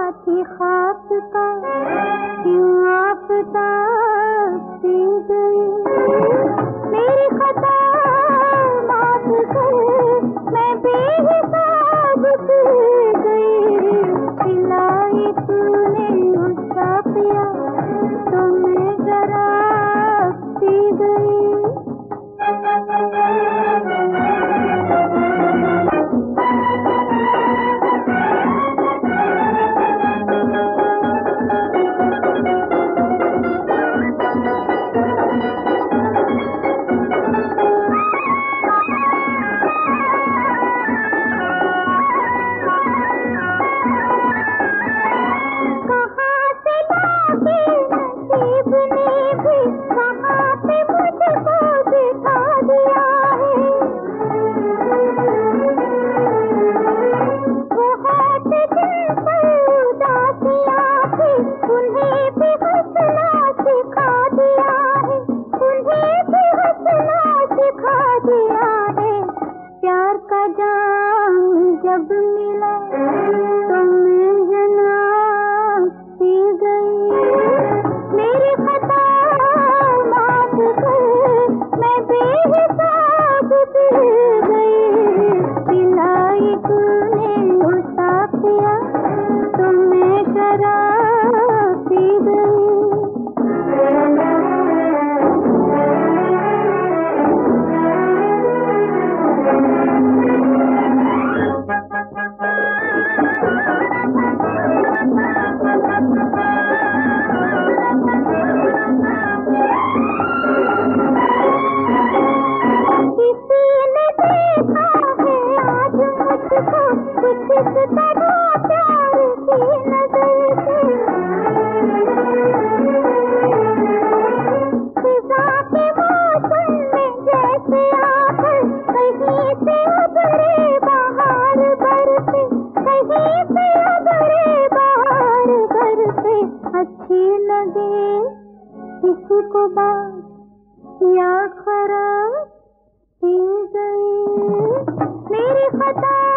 थी खाक का, क्यों आफताब सी गई। मेरी खता माफ कर, मैं बेहिसाब सी गई। पिलाई तूने उसका पिया, तो मैं शराब सी गई। प्यार का जाम जब मिला तो मैं जनाब सी गई। मेरी खता माफ कर, मैं बेहिसाब सी गई। पिलाई तूने उसका पिया, तो मैं शराब सी गई। कुछ इस तरह प्यार की नजर से, फिजा के मौसम में जैसे आकर कहीं से उभरे बहार बरसे, कहीं से उभरे बहार बरसे। अच्छी लगे किसी को बात या खराब सी गई। मेरी खता